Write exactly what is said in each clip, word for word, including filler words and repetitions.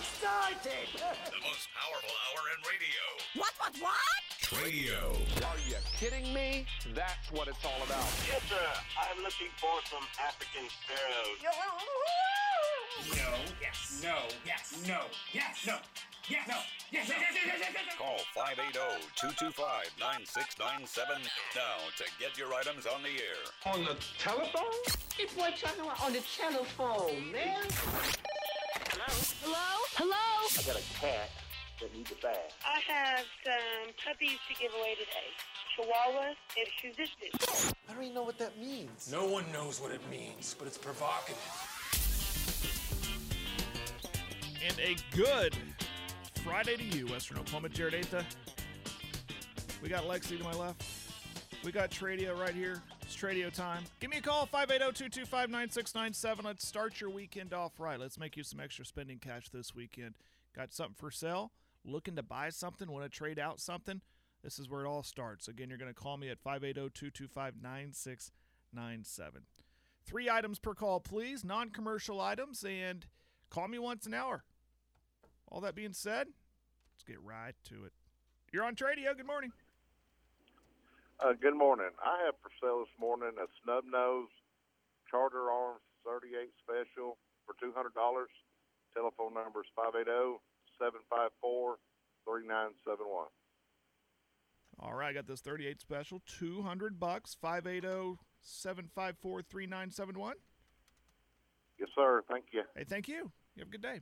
started. The most powerful hour in radio. What, what, what? Radio. Are you kidding me? That's what it's all about. Yes, sir. I'm looking for some African sparrows. No, yes, no, yes, no, yes, no, yes, no, yes, yes, yes, yes, yes, yes, yes. Call five eight zero, two two five, nine six nine seven now to get your items on the air. On the telephone? This boy talking about on the telephone, man. Hello? Hello? I got a cat that needs a bath. I have some puppies to give away today. Chihuahuas and Shih Tzus. I don't even know what that means. No one knows what it means, but it's provocative. And a good Friday to you, Western Oklahoma. Jared Aitha. We got Lexi to my left. We got Tradio right here. It's Tradio time. Give me a call, five eight zero, two two five, nine six nine seven. Let's start your weekend off right. Let's make you some extra spending cash this weekend. Got something for sale? Looking to buy something? Want to trade out something? This is where it all starts. Again, you're going to call me at five eight zero, two two five, nine six nine seven. Three items per call, please. Non-commercial items, and call me once an hour. All that being said, let's get right to it. You're on Tradio. Good morning. Uh, good morning. I have for sale this morning a snub nose Charter Arms thirty-eight special for two hundred dollars. Telephone number is five eight zero, seven five four, three nine seven one. All right, I got this thirty-eight special, two hundred bucks, five eight zero, seven five four, three nine seven one. Yes, sir. Thank you. Hey, thank you. You have a good day.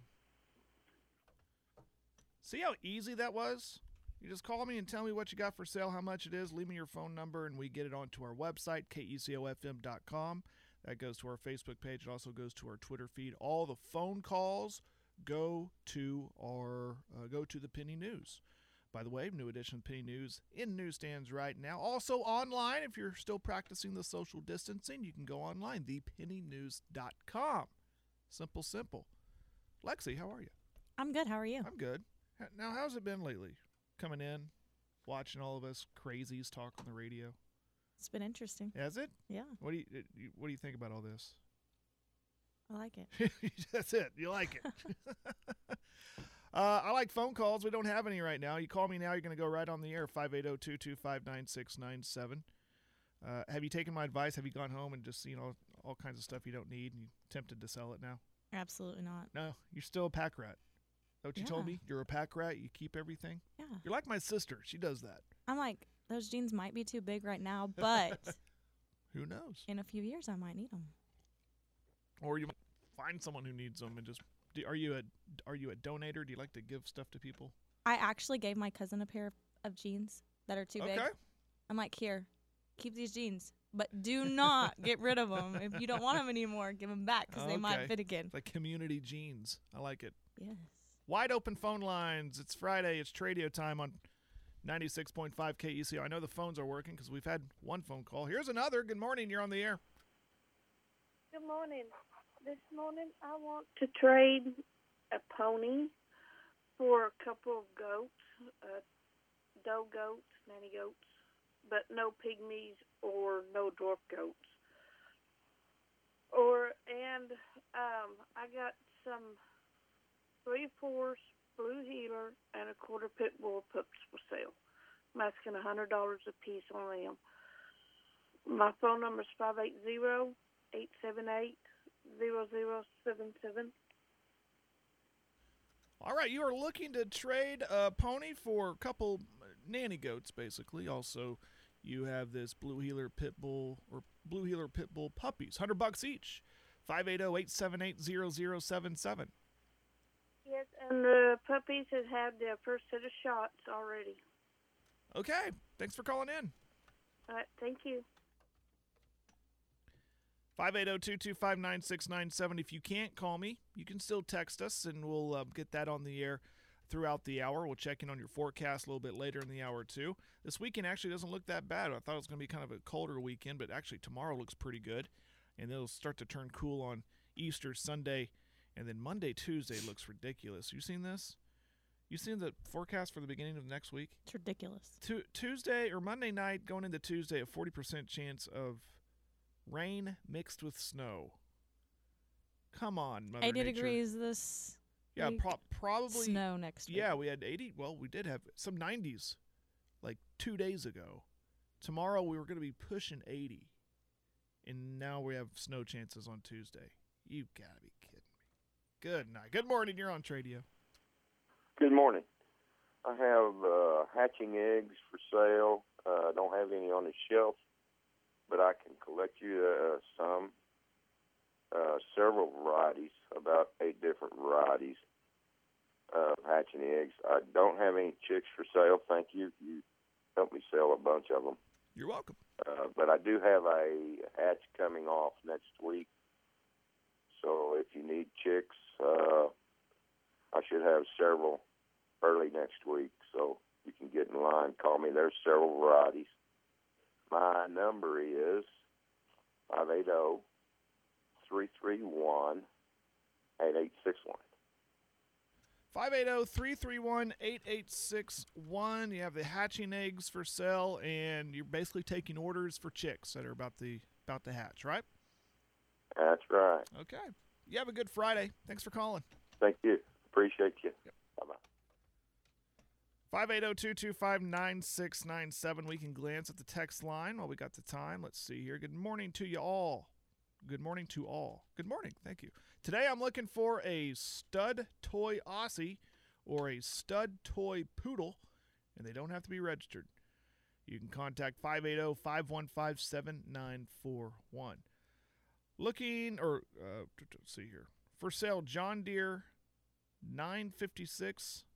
See how easy that was? You just call me and tell me what you got for sale, how much it is. Leave me your phone number, and we get it onto our website, K E C O F M dot com. That goes to our Facebook page. It also goes to our Twitter feed. All the phone calls go to our uh, go to the Penny News. By the way, new edition of Penny News in newsstands right now. Also online, if you're still practicing the social distancing, you can go online, the penny news dot com. Simple, simple. Lexi, how are you? I'm good. How are you? I'm good. Now, how's it been lately? Coming in, watching all of us crazies talk on the radio. It's been interesting. Has it? Yeah. What do you What do you think about all this? I like it. That's it. You like it. uh, I like phone calls. We don't have any right now. You call me now, you're going to go right on the air, five eight zero, two two five, nine six nine seven. Uh, have you taken my advice? Have you gone home and just seen all, all kinds of stuff you don't need and you tempted to sell it now? Absolutely not. No, you're still a pack rat. What you Yeah. told me? You're a pack rat. You keep everything? Yeah. You're like my sister. She does that. I'm like, those jeans might be too big right now, but who knows? In a few years, I might need them. Or you might find someone who needs them and just. Do, are you a Are you a donator? Do you like to give stuff to people? I actually gave my cousin a pair of jeans that are too okay. big. I'm like, here, keep these jeans, but do not get rid of them. If you don't want them anymore, give them back because okay. they might fit again. It's like community jeans. I like it. Yes. Wide open phone lines. It's Friday. It's Tradio time on ninety-six point five K E C O. I know the phones are working because we've had one phone call. Here's another. Good morning. You're on the air. Good morning. This morning I want to trade a pony for a couple of goats, uh, doe goats, nanny goats, but no pygmies or no dwarf goats. Or and um, I got some three fourths blue heeler and a quarter pit bull pups for sale. I'm asking one hundred dollars a piece on them. My phone number is five eight zero, eight seven eight, zero zero seven seven. All right, you are looking to trade a pony for a couple nanny goats, basically. Also, you have this blue heeler pit bull or blue heeler pit bull puppies, one hundred bucks each. five eight zero, eight seven eight, zero zero seven seven. Yes, and the puppies have had their first set of shots already. Okay, thanks for calling in. All right, thank you. five eight zero, two two five, nine six nine seven. If you can't call me, you can still text us, and we'll uh, get that on the air throughout the hour. We'll check in on your forecast a little bit later in the hour, too. This weekend actually doesn't look that bad. I thought it was going to be kind of a colder weekend, but actually tomorrow looks pretty good, and it'll start to turn cool on Easter Sunday, and then Monday, Tuesday looks ridiculous. You seen this? You seen the forecast for the beginning of next week? It's ridiculous. Tu- Tuesday or Monday night going into Tuesday, a forty percent chance of rain mixed with snow. Come on, Mother eighty Nature. degrees this Yeah, week. pro- probably. Snow next week. Yeah, we had eighty. Well, we did have some nineties like two days ago. Tomorrow we were going to be pushing eighty. And now we have snow chances on Tuesday. You got to be kidding me. Good night. Good morning. You're on Tradio. Good morning. I have uh, hatching eggs for sale. I uh, don't have any on the shelf, but I can collect you uh, some. Uh, several varieties, about eight different varieties of hatching eggs. I don't have any chicks for sale. Thank you. You helped me sell a bunch of them. You're welcome. Uh, but I do have a hatch coming off next week. So if you need chicks, uh, I should have several early next week. So you can get in line, call me. There's several varieties. My number is five eight zero, three three one, eight eight six one. five eight zero, three three one, eight eight six one. You have the hatching eggs for sale, and you're basically taking orders for chicks that are about the about to hatch, right? That's right. Okay. You have a good Friday. Thanks for calling. Thank you. Appreciate you. Yep. Bye-bye. five eight zero, two two five, nine six nine seven. We can glance at the text line while we got the time. Let's see here. Good morning to you all. Good morning to all. Good morning. Thank you. Today I'm looking for a stud toy Aussie or a stud toy poodle, and they don't have to be registered. You can contact five eight zero, five one five, seven nine four one. Looking, or uh, let's see here. For sale, John Deere nine fifty-six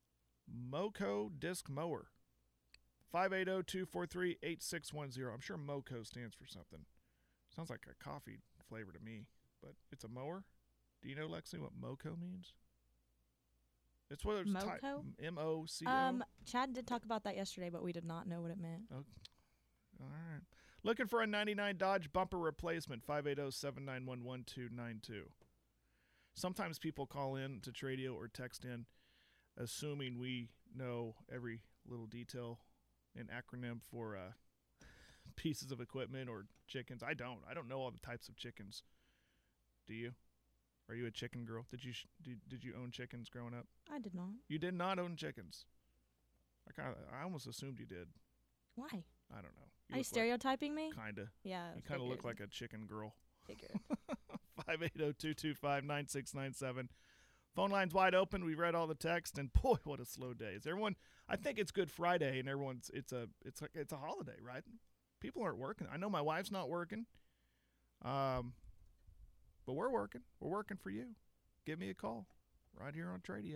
Moco disc mower. five eight zero, two four three, eight six one zero. I'm sure Moco stands for something. Sounds like a coffee flavor to me, but it's a mower. Do you know, Lexi, what Moco means? It's what it's Moco? M O C O. Um, Chad did talk about that yesterday, but we did not know what it meant. Okay. All right. Looking for a ninety-nine Dodge bumper replacement, five eight zero, seven nine one, one two nine two. Sometimes people call in to Tradio or text in assuming we know every little detail and acronym for uh, pieces of equipment or chickens. I don't. I don't know all the types of chickens. Do you? Are you a chicken girl? Did you sh- did, did you own chickens growing up? I did not. You did not own chickens. I kind of I almost assumed you did. Why? I don't know. Are you stereotyping me? Kinda. Yeah. You kind of look figured. like a chicken girl. Figured. five eight zero, two two five, nine six nine seven. Phone line's wide open. We read all the text, and boy, what a slow day. Is everyone? I think it's Good Friday, and everyone's. It's a. It's like it's a holiday, right? People aren't working. I know my wife's not working. Um, but we're working. We're working for you. Give me a call, right here on Tradio.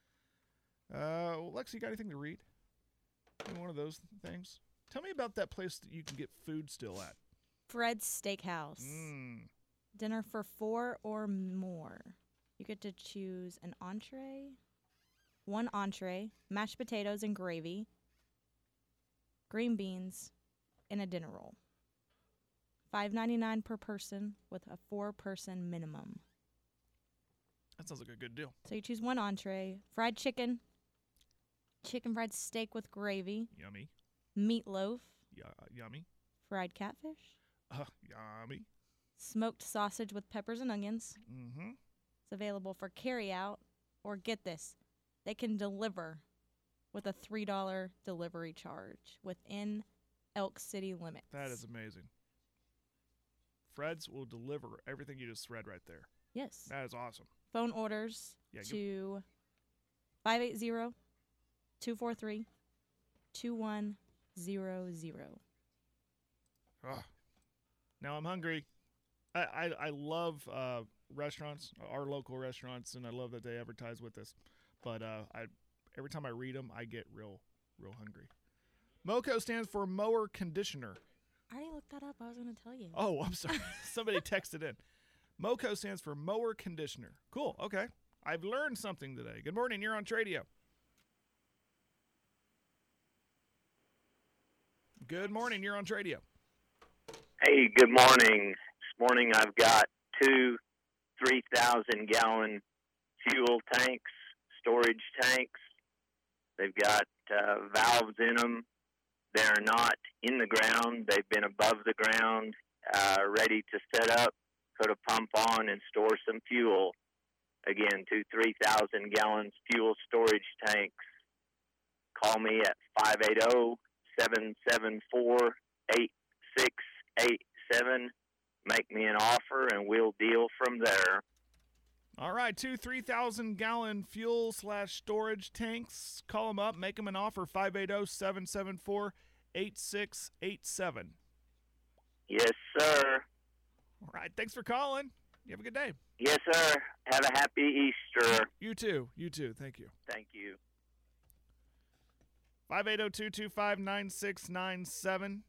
Uh, well, Lex, you got anything to read? Any one of those things? Tell me about that place that you can get food still at. Fred's Steakhouse. Mm. Dinner for four or more. You get to choose an entree, one entree, mashed potatoes and gravy, green beans, and a dinner roll. five ninety-nine per person with a four-person minimum. That sounds like a good deal. So you choose one entree, fried chicken, chicken fried steak with gravy, Yummy. meatloaf, Yeah, yummy. fried catfish, Uh, yummy. smoked sausage with peppers and onions. Mm-hmm. It's available for carryout, or get this, they can deliver with a three dollar delivery charge within Elk City limits. That is amazing. Fred's will deliver everything you just read right there. Yes. That is awesome. Phone orders Yeah, give- to five eight zero, two four three, two one zero zero. Ugh. Now I'm hungry. I, I, I love uh, restaurants, our local restaurants, and I love that they advertise with us. But uh, I every time I read them, I get real, real hungry. Moco stands for mower conditioner. I already looked that up. I was going to tell you. Oh, I'm sorry. Somebody texted in. Moco stands for mower conditioner. Cool. Okay. I've learned something today. Good morning. You're on Tradio. Good morning. You're on Tradio. Hey, good morning. This morning I've got two three thousand gallon fuel tanks, storage tanks. They've got uh, valves in them. They're not in the ground. They've been above the ground, uh, ready to set up, put a pump on, and store some fuel. Again, two three thousand gallons fuel storage tanks. Call me at five eight zero, seven seven four, eight six eight seven. Make me an offer, and we'll deal from there. All right, two three thousand gallon fuel slash storage tanks. Call them up, make them an offer, five eight zero, seven seven four, eight six eight seven. Yes, sir. All right, thanks for calling. You have a good day. Yes, sir. Have a happy Easter. You too. You too. Thank you. Thank you. five eight zero, two two five, nine six nine seven.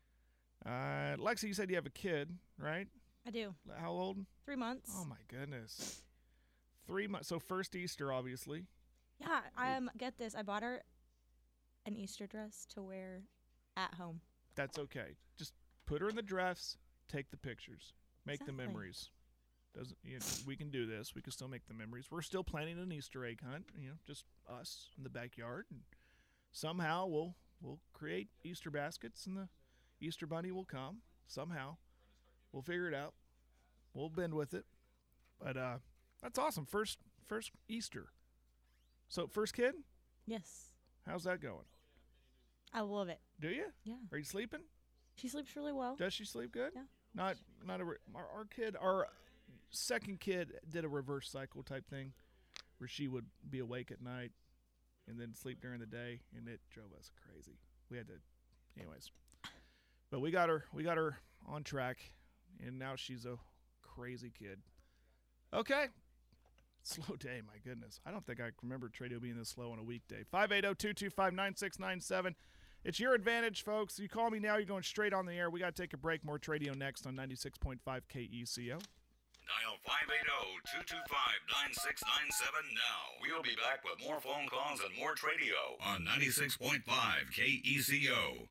Uh, Lexi, you said you have a kid, right? I do. How old? Three months. Oh, my goodness. Three months. So first Easter, obviously. Yeah, um, get this. I bought her an Easter dress to wear at home. That's okay. Just put her in the dress, take the pictures, make Exactly. the memories. Doesn't you know, we can do this. We can still make the memories. We're still planning an Easter egg hunt. You know, just us in the backyard, and somehow we'll we'll create Easter baskets, and the Easter bunny will come. Somehow, we'll figure it out. We'll bend with it. But uh, that's awesome. First first Easter. So first kid? Yes. How's that going? I love it. Do you? Yeah. Are you sleeping? She sleeps really well. Does she sleep good? Yeah. Not not a re- our, our kid. Our second kid did a reverse cycle type thing, where she would be awake at night, and then sleep during the day, and it drove us crazy. We had to, anyways. But we got her. We got her on track, and now she's a crazy kid. Okay. Slow day, my goodness. I don't think I remember Tradio being this slow on a weekday. five eight zero, two two five, nine six nine seven. It's your advantage, folks. You call me now, you're going straight on the air. We got to take a break. More Tradio next on ninety-six point five K E C O. Dial five eight zero, two two five, nine six nine seven now. We'll be back with more phone calls and more Tradio on ninety-six point five K E C O.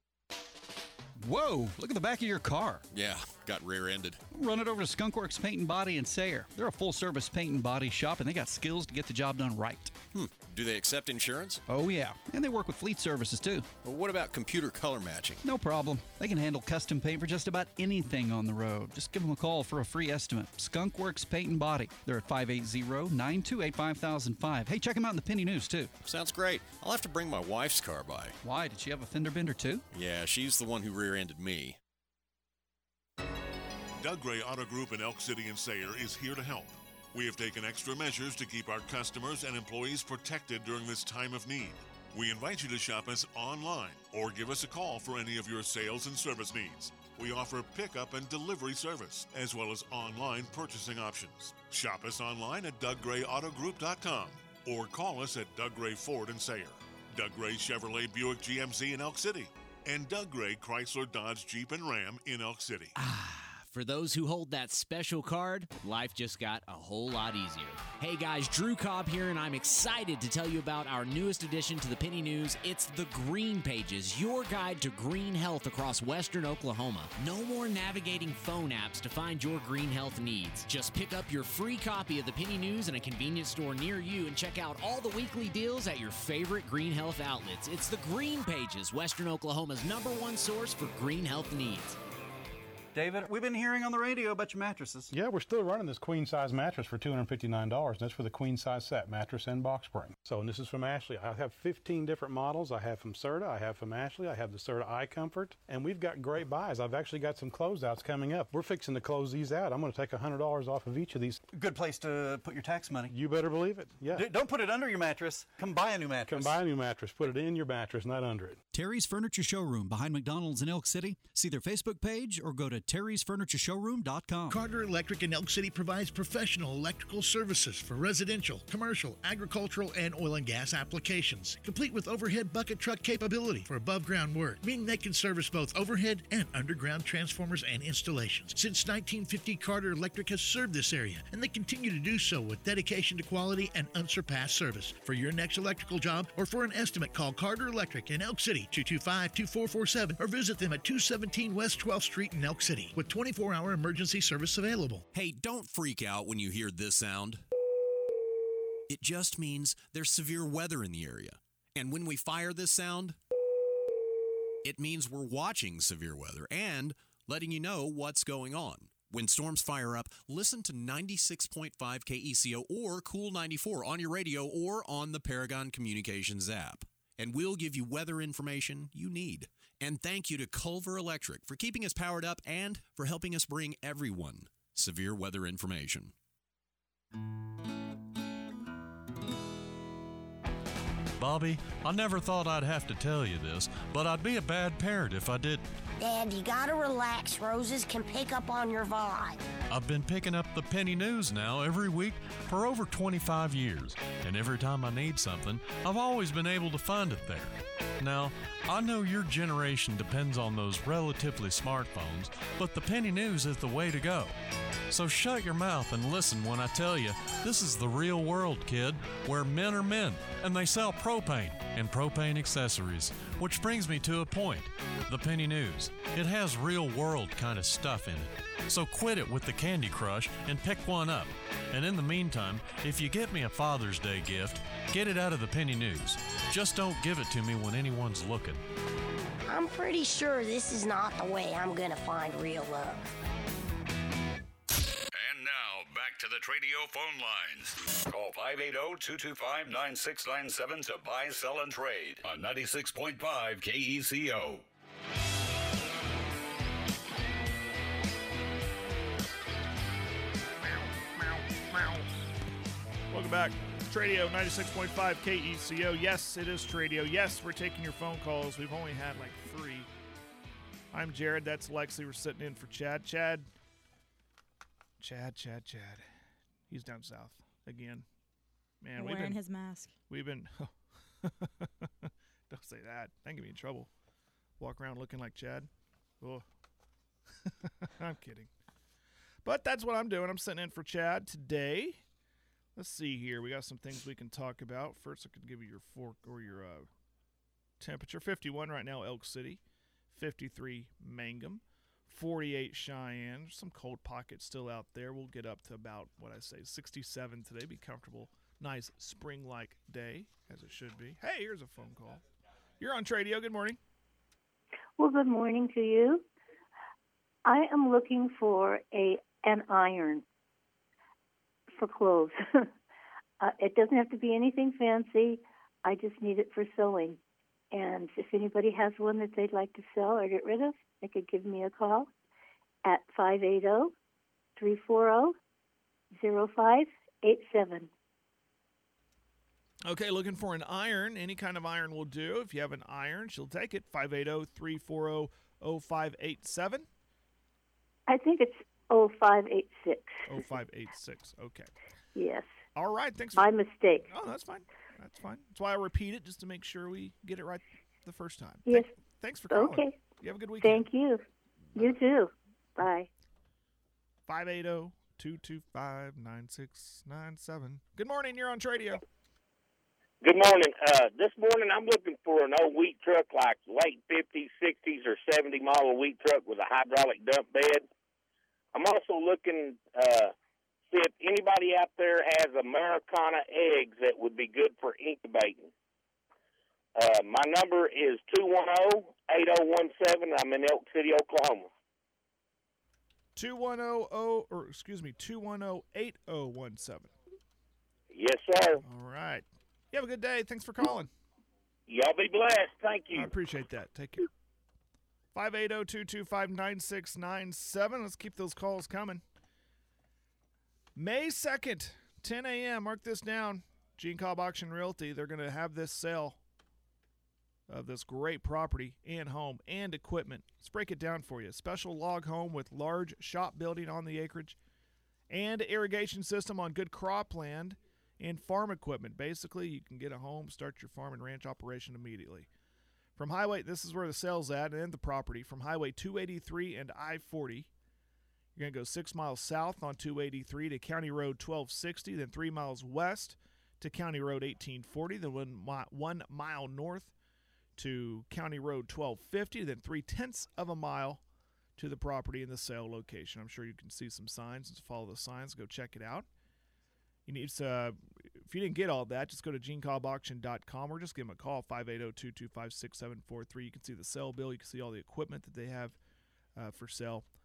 Whoa, look at the back of your car. Yeah, got rear-ended. Run it over to Skunkworks Paint and Body in Sayre. They're a full-service paint and body shop, and they got skills to get the job done right. Hmm. Do they accept insurance? Oh, yeah. And they work with fleet services, too. Well, what about computer color matching? No problem. They can handle custom paint for just about anything on the road. Just give them a call for a free estimate. Skunkworks Paint and Body. They're at five eight zero, nine two eight, five thousand five. Hey, check them out in the Penny News, too. Sounds great. I'll have to bring my wife's car by. Why? Did she have a fender bender, too? Yeah, she's the one who rear-ended me. Doug Gray Auto Group in Elk City and Sayre is here to help. We have taken extra measures to keep our customers and employees protected during this time of need. We invite you to shop us online or give us a call for any of your sales and service needs. We offer pickup and delivery service, as well as online purchasing options. Shop us online at Doug Gray Auto Group dot com or call us at Doug Gray Ford in Sayre, Doug Gray Chevrolet Buick G M C in Elk City, and Doug Gray Chrysler Dodge Jeep and Ram in Elk City. For those who hold that special card, life just got a whole lot easier. Hey guys, Drew Cobb here, and I'm excited to tell you about our newest addition to the Penny News. It's the Green Pages, your guide to green health across western Oklahoma. No more navigating phone apps to find your green health needs. Just pick up your free copy of the Penny News in a convenience store near you and check out all the weekly deals at your favorite green health outlets. It's the Green Pages, western Oklahoma's number one source for green health needs. David, we've been hearing on the radio about your mattresses. Yeah, we're still running this queen-size mattress for two hundred fifty-nine dollars, and that's for the queen-size set, mattress and box spring. So, and this is from Ashley. I have fifteen different models. I have from Serta, I have from Ashley, I have the Serta iComfort, and we've got great buys. I've actually got some closeouts coming up. We're fixing to close these out. I'm going to take one hundred dollars off of each of these. Good place to put your tax money. You better believe it, yeah. D- don't put it under your mattress. Come buy a new mattress. Come buy a new mattress. Put it in your mattress, not under it. Terry's Furniture Showroom behind McDonald's in Elk City. See their Facebook page or go to terrys furniture showroom dot com. Carter Electric in Elk City provides professional electrical services for residential, commercial, agricultural, and oil and gas applications, complete with overhead bucket truck capability for above-ground work, meaning they can service both overhead and underground transformers and installations. Since nineteen fifty, Carter Electric has served this area, and they continue to do so with dedication to quality and unsurpassed service. For your next electrical job or for an estimate, call Carter Electric in Elk City, two two five, two four four seven, or visit them at two seventeen West twelfth Street in Elk City, with twenty-four hour emergency service available. Hey, don't freak out when you hear this sound. It just means there's severe weather in the area. And when we fire this sound, it means we're watching severe weather and letting you know what's going on. When storms fire up, listen to ninety-six point five K E C O or Cool ninety-four on your radio or on the Paragon Communications app. And we'll give you weather information you need. And thank you to Culver Electric for keeping us powered up and for helping us bring everyone severe weather information. Bobby, I never thought I'd have to tell you this, but I'd be a bad parent if I didn't. Dad, you gotta relax. Roses can pick up on your vibe. I've been picking up the Penny News now every week for over twenty-five years, and every time I need something, I've always been able to find it there. Now, I know your generation depends on those relatively smartphones, but the Penny News is the way to go. So shut your mouth and listen when I tell you this is the real world, kid, where men are men, and they sell propane and propane accessories. Which brings me to a point. The Penny News. It has real world kind of stuff in it. So quit it with the Candy Crush and pick one up. And in the meantime, if you get me a Father's Day gift, get it out of the Penny News. Just don't give it to me when anyone's looking. I'm pretty sure this is not the way I'm gonna find real love. And now, back to the Tradio phone lines. Call five eight zero, two two five, nine six nine seven to buy, sell, and trade on ninety-six point five K E C O. Welcome back. Tradio ninety-six point five K E C O. Yes, it is Tradio. Yes, we're taking your phone calls. We've only had like three. I'm Jared. That's Lexi. We're sitting in for Chad. Chad. Chad, Chad, Chad. He's down south again. Man, We're we've wearing been, his mask. We've been. Don't say that. That can get me in trouble. Walk around looking like Chad. Oh. I'm kidding. But that's what I'm doing. I'm sitting in for Chad today. Let's see here. We got some things we can talk about. First, I could give you your fork or your uh, temperature. fifty-one right now, Elk City. fifty-three, Mangum. forty-eight, Cheyenne. There's some cold pockets still out there. We'll get up to about, what I say, sixty-seven today. Be comfortable. Nice spring-like day, as it should be. Hey, here's a phone call. You're on Tradio. Good morning. Well, good morning to you. I am looking for a an iron for clothes. uh, it doesn't have to be anything fancy. I just need it for sewing. And if anybody has one that they'd like to sell or get rid of, they could give me a call at five eight zero, three four zero, zero five eight seven. Okay, looking for an iron. Any kind of iron will do. If you have an iron, she'll take it. five eight zero, three four zero, zero five eight seven. I think it's oh five eight six. oh five eight six, okay. Yes. All right, thanks. My for... mistake. Oh, that's fine. That's fine. That's why I repeat it, just to make sure we get it right the first time. Yes. Thank, thanks for calling. Okay. You have a good weekend. Thank you. You too. Bye. five eight zero, two two five, nine six nine seven. Good morning. You're on Tradio. Good morning. Uh, this morning I'm looking for an old wheat truck, like late fifties, sixties, or seventy model wheat truck with a hydraulic dump bed. I'm also looking uh, see if anybody out there has Americana eggs that would be good for incubating. Uh, my number is two one zero, eight zero one seven. I'm in Elk City, Oklahoma. two one zero, or excuse me, two one zero, eight zero one seven. Yes, sir. All right. You have a good day. Thanks for calling. Y'all be blessed. Thank you. I appreciate that. Take care. five eight zero, two two five, nine six nine seven. Let's keep those calls coming. May second, ten a.m. Mark this down. Gene Cobb Auction Realty. They're going to have this sale of this great property and home and equipment. Let's break it down for you. Special log home with large shop building on the acreage and irrigation system on good cropland and farm equipment. Basically, you can get a home, start your farm and ranch operation immediately. From Highway, this is where the sale's at and the property. From Highway two eighty-three and I forty, you're going to go six miles south on two eighty-three to County Road twelve sixty, then three miles west to County Road eighteen forty, then one, mi- one mile north to County Road twelve fifty, then three-tenths of a mile to the property and the sale location. I'm sure you can see some signs. Just follow the signs. Go check it out. You need uh, if you didn't get all that, just go to gene cobb auction dot com or just give them a call, five eight zero, two two five, six seven four three. You can see the sale bill. You can see all the equipment that they have uh, for sale.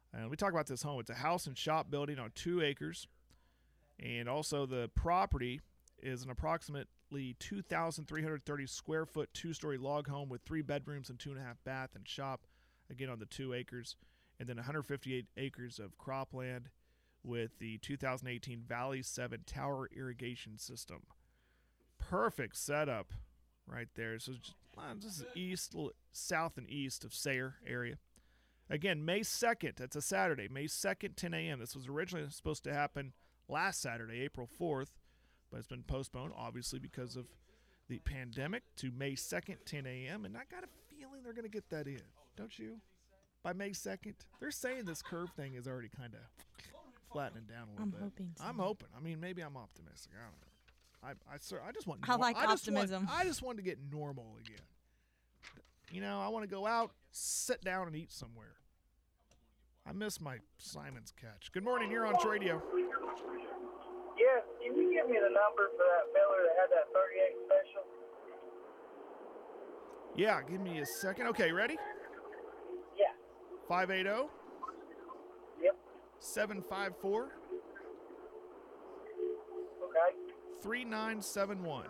And we talk about this home. It's a house and shop building on two acres. And also the property is an approximately two thousand three hundred thirty square foot two-story log home with three bedrooms and two and a half bath and shop, again on the two acres. And then one hundred fifty-eight acres of cropland with the two thousand eighteen Valley seven Tower irrigation system. Perfect setup right there. So just, well, this is east, south and east of Sayre area. Again, May second, that's a Saturday, May second, ten a.m. This was originally supposed to happen last Saturday, April fourth, but it's been postponed, obviously, because of the pandemic to May second, ten a.m., and I got a feeling they're going to get that in, don't you? By May second? They're saying this curve thing is already kind of flattening down a little I'm bit. hoping so. I'm hoping. I mean, maybe I'm optimistic. I don't know. I I, sir, I just want. I like I just optimism. Want, I just want to get normal again. You know, I want to go out, sit down, and eat somewhere. I miss my Simon's catch. Good morning. You're on Radio. Yes, can you give me the number for that fella that had that thirty-eight special? Yeah, give me a second. Okay, ready? Yeah. five eight zero Yep. seven five four Okay. three nine seven one.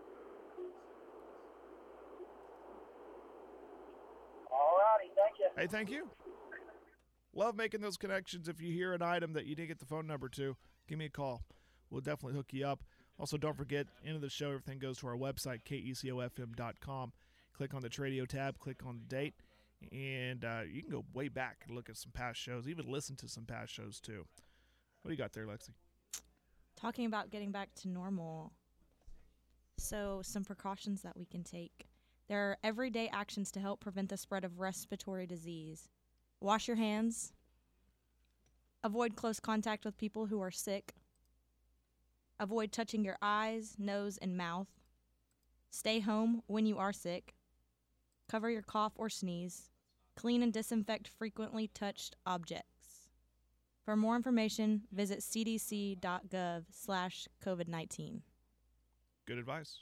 All righty, thank you. Hey, thank you. Love making those connections. If you hear an item that you didn't get the phone number to, give me a call. We'll definitely hook you up. Also, don't forget, end of the show, everything goes to our website, K E C O F M dot com. Click on the Tradio tab, click on the date, and uh, you can go way back and look at some past shows, even listen to some past shows, too. What do you got there, Lexi? Talking about getting back to normal. So, some precautions that we can take. There are everyday actions to help prevent the spread of respiratory disease. Wash your hands. Avoid close contact with people who are sick. Avoid touching your eyes, nose, and mouth. Stay home when you are sick. Cover your cough or sneeze. Clean and disinfect frequently touched objects. For more information, visit c d c dot gov slash covid nineteen. Good advice.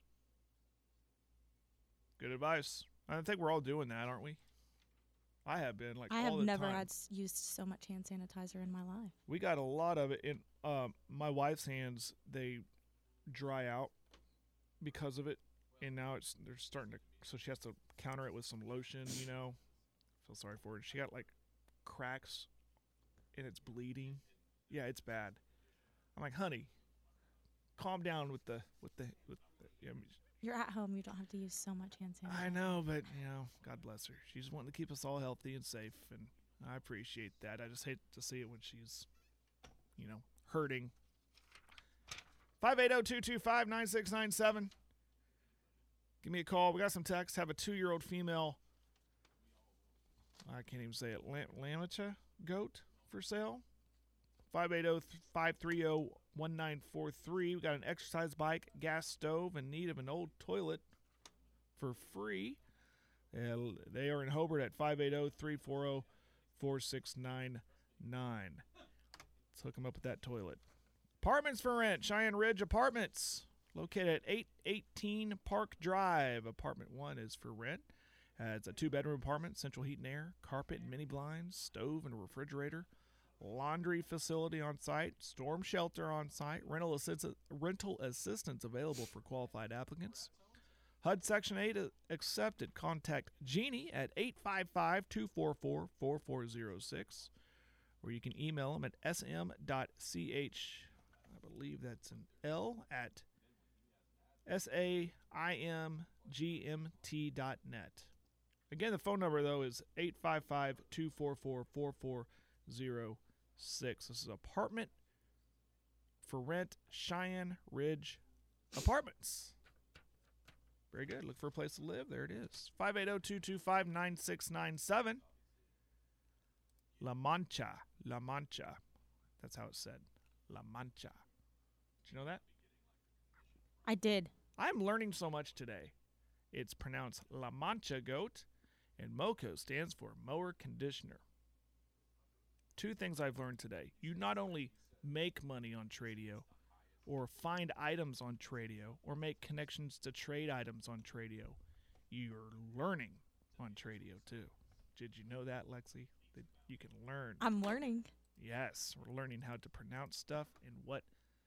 Good advice. I think we're all doing that, aren't we? I have been like I all have the never time. had s- used so much hand sanitizer in my life. We got a lot of it in um, my wife's hands. They dry out because of it, and now it's they're starting to. So she has to counter it with some lotion. You know, feel sorry for her. She got like cracks, and it's bleeding. Yeah, it's bad. I'm like, honey, calm down with the with the with. The, you know, You're at home. You don't have to use so much hand sanitizer. I know, but, you know, God bless her. She's wanting to keep us all healthy and safe, and I appreciate that. I just hate to see it when she's, you know, hurting. five eight zero, two two five, nine six nine seven. Give me a call. We got some texts. Have a two-year-old female, I can't even say it, Lam- Lamacha goat for sale. five eight zero, five three zero, one nine four three. We got an exercise bike, gas stove, in need of an old toilet for free. Uh, they are in Hobart at five eight zero, three four zero, four six nine nine. Let's hook them up with that toilet. Apartments for rent, Cheyenne Ridge Apartments, located at eight eighteen Park Drive. Apartment one is for rent. Uh, it's a two-bedroom apartment, central heat and air, carpet and mini blinds, stove and a refrigerator. Laundry facility on site, storm shelter on site, rental, assist- rental assistance available for qualified applicants. H U D Section eight accepted. Contact Jeannie at eight five five, two four four, four four zero six, or you can email them at s m dot c h, I believe that's an L, at s a i m g m t dot net. Again, the phone number, though, is eight five five, two four four, four four zero six. This is apartment for rent, Cheyenne Ridge Apartments. Very good. Look for a place to live. There it is. five eight zero, two two five, nine six nine seven. La Mancha. La Mancha. That's how it's said. La Mancha. Did you know that? I did. I'm learning so much today. It's pronounced La Mancha goat, and MOCO stands for mower conditioner. Two things I've learned today. You not only make money on Tradio, or find items on Tradio, or make connections to trade items on Tradio, you're learning on Tradio too. Did you know that, Lexi? Did, You can learn. I'm learning. Yes, we're learning how to pronounce stuff and what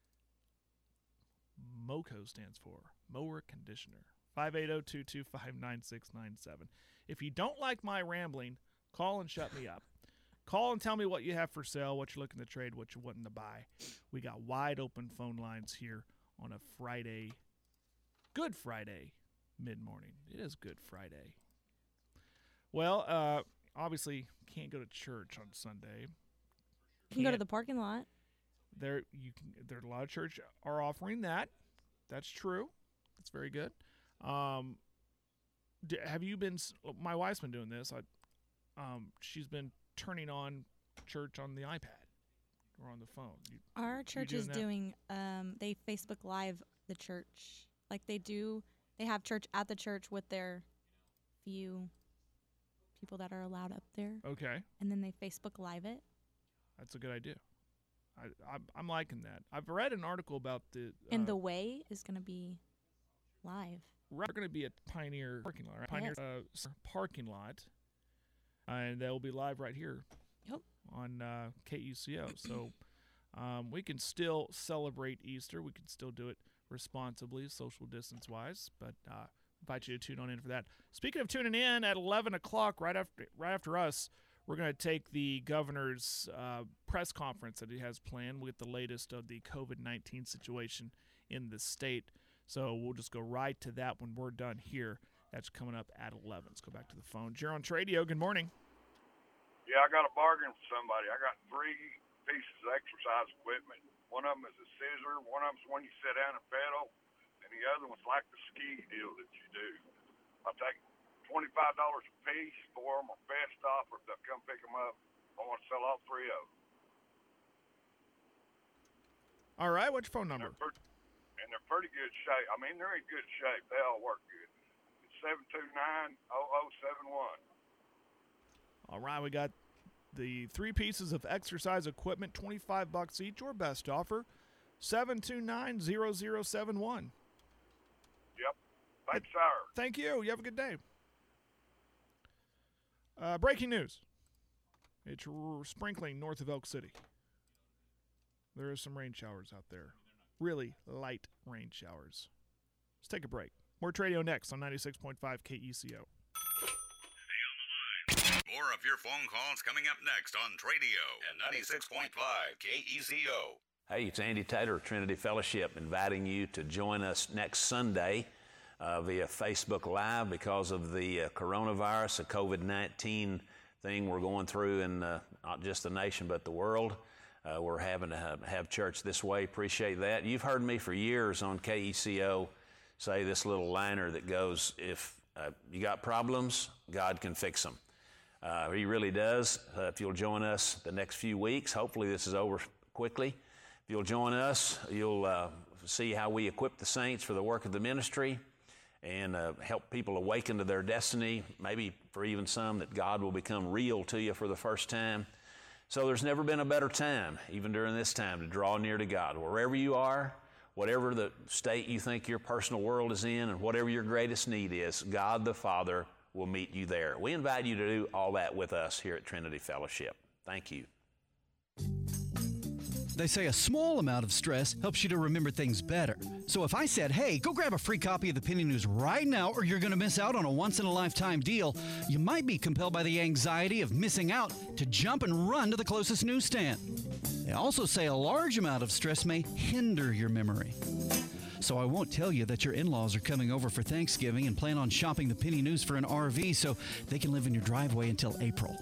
MOCO stands for. Mower Conditioner. five eight zero, two two five, nine six nine seven. If you don't like my rambling, call and shut me up. Call and tell me what you have for sale, what you're looking to trade, what you're wanting to buy. We got wide open phone lines here on a Friday, Good Friday, mid-morning. It is Good Friday. Well, uh, obviously can't go to church on Sunday. You can go to the parking lot. There, you can. There, a lot of church are offering that. That's true. That's very good. Um, d- have you been? My wife's been doing this. I, um, she's been turning on church on the iPad or on the phone. You, Our church is that? doing. Um, they Facebook Live the church. Like they do. They have church at the church with their few people that are allowed up there. Okay. And then they Facebook Live it. That's a good idea. I, I'm, I'm liking that. I've read an article about the. Uh, and the way is going to be live. We're going to be at Pioneer parking lot, right? Pioneer Yes. uh, parking lot, uh, and they'll be live right here. Yep. On uh, K E C O. So um, we can still celebrate Easter. We can still do it responsibly, social distance wise. But uh, invite you to tune on in for that. Speaking of tuning in, at eleven o'clock, right after right after us, we're going to take the governor's uh, press conference that he has planned with the latest of the COVID nineteen situation in the state. So we'll just go right to that when we're done here. That's coming up at eleven. Let's go back to the phone. You're on Radio. Good morning. Yeah, I got a bargain for somebody. I got three pieces of exercise equipment. One of them is a scissor. One of them's when you sit down and pedal. And the other one's like the ski deal that you do. I'll take twenty-five dollars a piece. Four of them are best offer. They'll come pick them up. I want to sell all three of them. All right. What's your phone number? And they're, pretty, and they're pretty good shape. I mean, they're in good shape. They all work good. It's seven two nine, zero zero seven one. All right. We got the three pieces of exercise equipment, twenty-five bucks each, or best offer, seven two nine, zero zero seven one. Yep. Thanks, sir. Thank you. You have a good day. Uh, breaking news. It's r- sprinkling north of Elk City. There are some rain showers out there. Really light rain showers. Let's take a break. More Tradio next on ninety-six point five K E C O. More of your phone calls coming up next on Tradio at ninety-six point five K E C O. Hey, it's Andy Taylor of Trinity Fellowship inviting you to join us next Sunday uh, via Facebook Live because of the uh, coronavirus, the COVID nineteen thing we're going through in uh, not just the nation but the world. Uh, we're having to have, have church this way. Appreciate that. You've heard me for years on K E C O say this little liner that goes, if uh, you got problems, God can fix them. Uh, he really does. Uh, if you'll join us the next few weeks, hopefully this is over quickly. If you'll join us, you'll uh, see how we equip the saints for the work of the ministry and uh, help people awaken to their destiny, maybe for even some that God will become real to you for the first time. So there's never been a better time, even during this time, to draw near to God. Wherever you are, whatever the state you think your personal world is in, and whatever your greatest need is, God the Father will meet you there. We invite you to do all that with us here at Trinity Fellowship. Thank you. They say a small amount of stress helps you to remember things better. So if I said, hey, go grab a free copy of the Penny News right now or you're going to miss out on a once-in-a-lifetime deal, you might be compelled by the anxiety of missing out to jump and run to the closest newsstand. They also say a large amount of stress may hinder your memory. So I won't tell you that your in-laws are coming over for Thanksgiving and plan on shopping the Penny News for an R V so they can live in your driveway until April.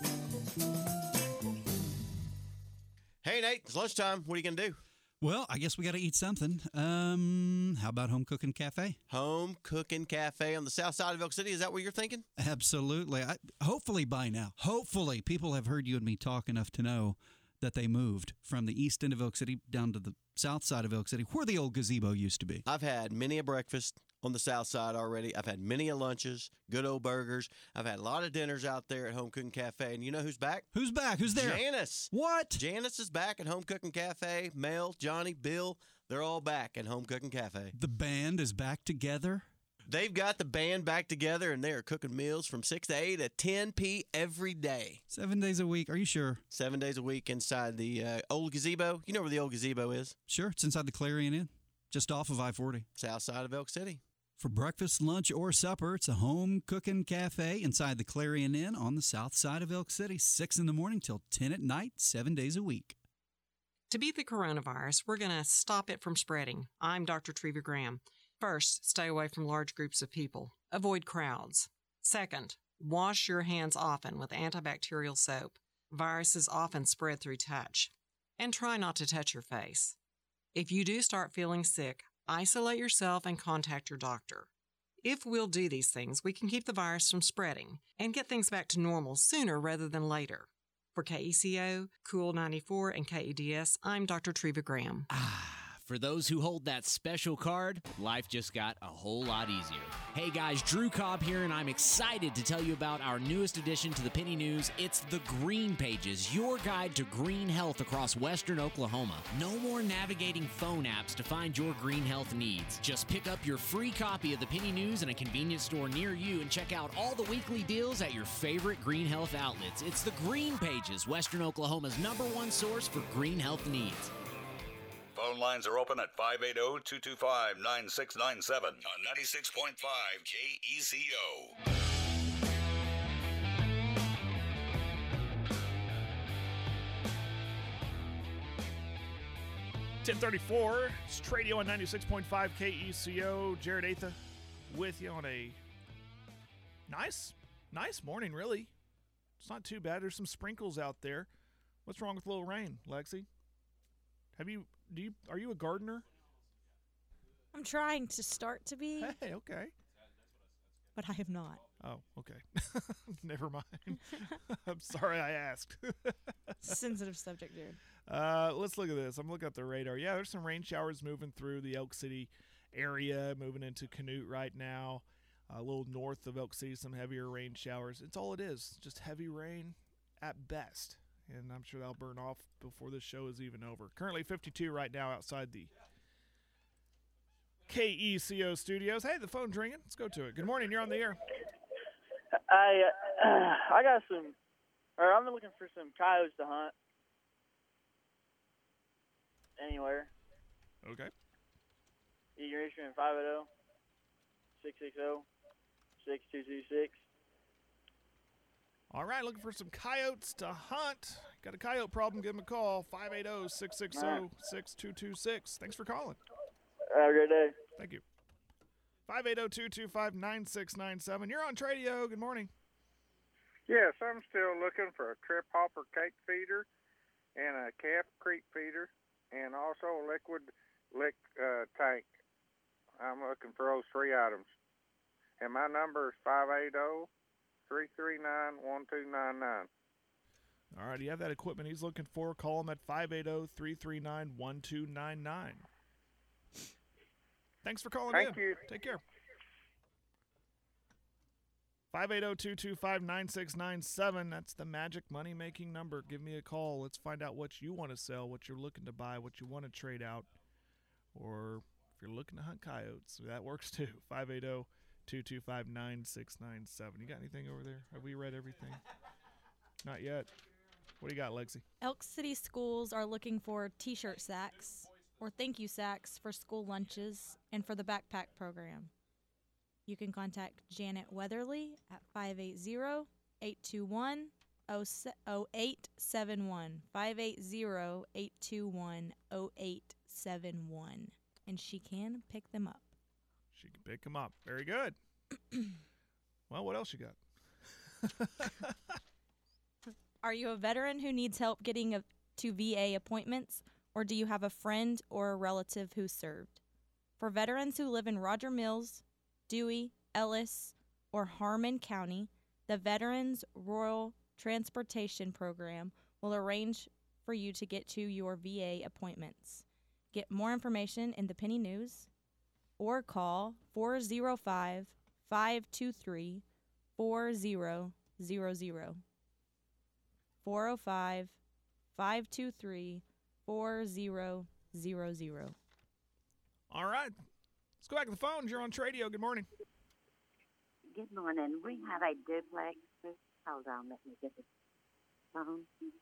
Hey, Nate, it's lunchtime. What are you going to do? Well, I guess we got to eat something. Um, how about Home Cooking Cafe? Home Cooking Cafe on the south side of Elk City. Is that what you're thinking? Absolutely. I, hopefully by now, hopefully people have heard you and me talk enough to know that they moved from the east end of Elk City down to the south side of Elk City, where the old gazebo used to be. I've had many a breakfast on the south side already. I've had many a lunches, good old burgers. I've had a lot of dinners out there at Home Cooking Cafe. And you know who's back? Who's back? Who's there? Janice. What? Janice is back at Home Cooking Cafe. Mel, Johnny, Bill, they're all back at Home Cooking Cafe. The band is back together? They've got the band back together, and they are cooking meals from six to eight at ten p every day. Seven days a week. Are you sure? Seven days a week inside the uh, old gazebo. You know where the old gazebo is? Sure. It's inside the Clarion Inn, just off of I forty. South side of Elk City. For breakfast, lunch, or supper, it's a home cooking cafe inside the Clarion Inn on the south side of Elk City, six in the morning till ten at night, seven days a week. To beat the coronavirus, we're going to stop it from spreading. I'm Doctor Treva Graham. First, stay away from large groups of people. Avoid crowds. Second, wash your hands often with antibacterial soap. Viruses often spread through touch. And try not to touch your face. If you do start feeling sick, isolate yourself and contact your doctor. If we'll do these things, we can keep the virus from spreading and get things back to normal sooner rather than later. For K E C O, Cool ninety-four, and K E D S, I'm Doctor Treva Graham. For those who hold that special card, life just got a whole lot easier. Hey guys, Drew Cobb here, and I'm excited to tell you about our newest addition to the Penny News. It's the Green Pages, your guide to green health across western Oklahoma. No more navigating phone apps to find your green health needs. Just pick up your free copy of the Penny News in a convenience store near you and check out all the weekly deals at your favorite green health outlets. It's the Green Pages, western Oklahoma's number one source for green health needs. Phone lines are open at five eight zero, two two five, nine six nine seven on ninety-six point five K E C O. ten thirty-four, it's Tradio on ninety-six point five K E C O. Jared Atha with you on a nice, nice morning, really. It's not too bad. There's some sprinkles out there. What's wrong with a little rain, Lexi? Have you, do you, are you a gardener? I'm trying to start to be. Hey, okay. But I have not. Oh, okay. Never mind. I'm sorry I asked. Sensitive subject, dude. Uh, let's look at this. I'm looking at the radar. Yeah, there's some rain showers moving through the Elk City area, moving into Canute right now. A little north of Elk City, some heavier rain showers. It's all it is, just heavy rain at best. And I'm sure that'll burn off before this show is even over. Currently fifty-two right now outside the K E C O studios. Hey, the phone's ringing. Let's go to it. Good morning. You're on the air. I uh, I got some, or I'm looking for some coyotes to hunt anywhere. Okay. You can reach me at five eight zero, six six zero, six two two six. All right, looking for some coyotes to hunt. Got a coyote problem, give them a call. five eight zero, six six zero, six two two six. Thanks for calling. Have a great day. Thank you. five eight zero, two two five, nine six nine seven. You're on Tradio. Good morning. Yes, I'm still looking for a trip hopper cake feeder and a calf creek feeder and also a liquid lick uh, tank. I'm looking for those three items. And my number is five eight zero, three three nine, one two nine nine. All right, you have that equipment he's looking for. Call him at five eight zero, three three nine, one two nine nine. Thanks for calling Thank in. Thank you. Take care. five eight zero, two two five, nine six nine seven. That's the magic money-making number. Give me a call. Let's find out what you want to sell, what you're looking to buy, what you want to trade out. Or if you're looking to hunt coyotes, that works too. five eight zero, two two five, nine six nine seven. You got anything over there? Have we read everything? Not yet. What do you got, Lexi? Elk City schools are looking for T-shirt sacks or thank you sacks for school lunches and for the backpack program. You can contact Janet Weatherly at five eight zero, eight two one, zero eight seven one. five eight zero, eight two one, zero eight seven one. And she can pick them up. She can pick them up. Very good. Well, what else you got? Are you a veteran who needs help getting a, to V A appointments, or do you have a friend or a relative who served? For veterans who live in Roger Mills, Dewey, Ellis, or Harmon County, the Veterans Rural Transportation Program will arrange for you to get to your V A appointments. Get more information in the Penny News or call four oh five, five two three, four zero zero zero. four oh five, five two three, four zero zero zero. All right. Let's go back to the phones. You're on Tradio. Good morning. good morning. We have a duplex. Hold on, let me get the phone.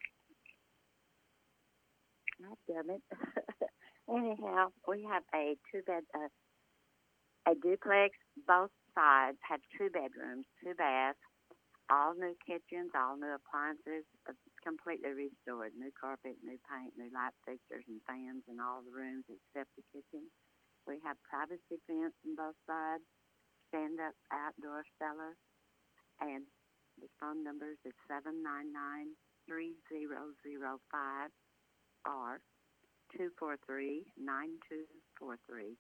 God damn it. Anyhow, we have a two-bed, uh, a duplex. Both sides have two bedrooms, two baths, all new kitchens, all new appliances, uh, completely restored. New carpet, new paint, new light fixtures and fans in all the rooms except the kitchen. We have privacy fence on both sides, stand-up outdoor cellar, and the phone numbers is seven nine nine, three zero zero five or two four three, nine two four three.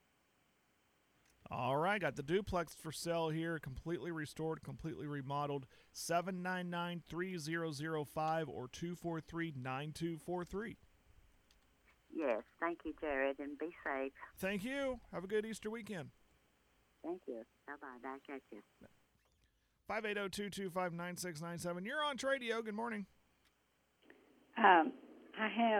All right, got the duplex for sale here, completely restored, completely remodeled. seven nine nine, three zero zero five or two four three, nine two four three. Yes, thank you, Jared, and be safe. Thank you. Have a good Easter weekend. Thank you. Bye-bye. Back at you. five eight zero, two two five, nine six nine seven. You're on Tradio. Good morning. Um, I have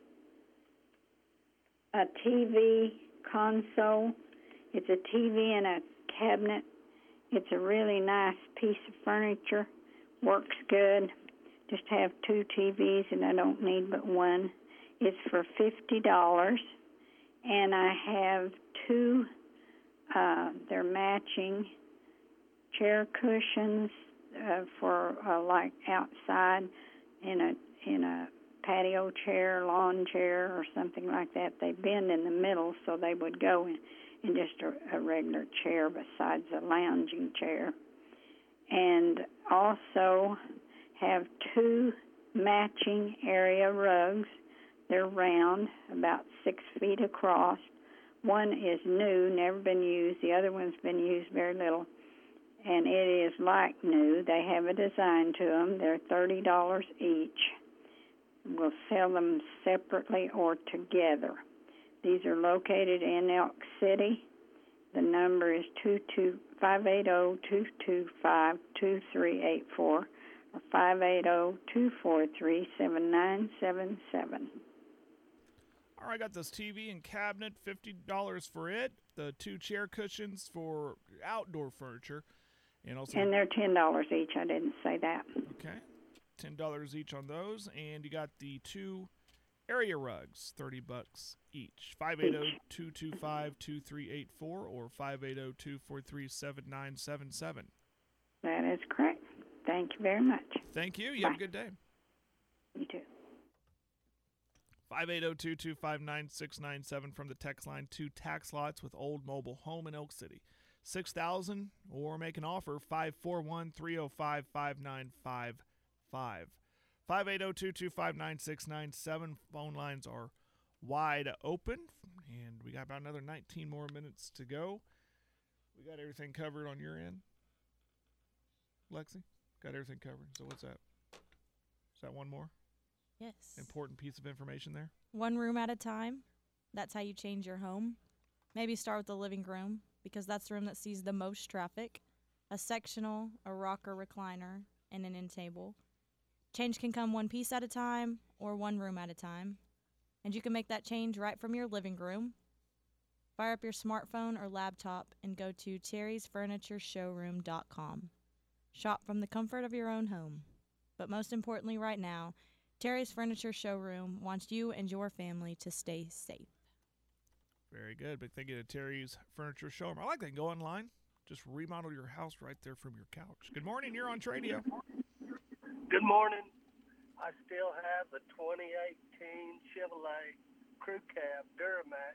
a T V console. It's a T V and a cabinet. It's a really nice piece of furniture. Works good. Just have two T Vs and I don't need but one. It's for fifty dollars. And I have two, uh, they're matching chair cushions uh, for uh, like outside in a in a patio chair, lawn chair, or something like that. They bend in the middle so they would go in, in just a, a regular chair besides a lounging chair. And also have two matching area rugs. They're round, about six feet across. One is new, never been used. The other one's been used very little. And it is like new. They have a design to them. They're thirty dollars each. We'll sell them separately or together. These are located in Elk City. The number is five eight zero, two two five, two three eight four or five eight zero, two four three, seven nine seven seven. All right, I got this T V and cabinet, fifty dollars for it. The two chair cushions for outdoor furniture. And also, and they're ten dollars each. I didn't say that. Okay. ten dollars each on those. And you got the two area rugs, thirty bucks each. five eight zero, two two five, two three eight four or five eight zero, two four three, seven nine seven seven. That is correct. Thank you very much. Thank you. You Bye. have a good day. You too. five eight zero, two two five, nine six nine seven from the text line. Two tax lots with Old Mobile Home in Elk City. six thousand or make an offer, five four one, three zero five, five nine five five. five eight zero, two two five, nine six nine seven. Phone lines are wide open, and we got about another nineteen more minutes to go. We got everything covered on your end, Lexi? Got everything covered. So what's that? Is that one more? Yes. Important piece of information there? One room at a time. That's how you change your home. Maybe start with the living room, because that's the room that sees the most traffic. A sectional, a rocker recliner, and an end table. Change can come one piece at a time or one room at a time. And you can make that change right from your living room. Fire up your smartphone or laptop and go to terrys furniture showroom dot com. Shop from the comfort of your own home. But most importantly right now, Terry's Furniture Showroom wants you and your family to stay safe. Very good. Big thank you to Terry's Furniture Showroom. I like that. Go online. Just remodel your house right there from your couch. Good morning. You're on Tradio. Good morning. I still have the twenty eighteen Chevrolet Crew Cab Duramax,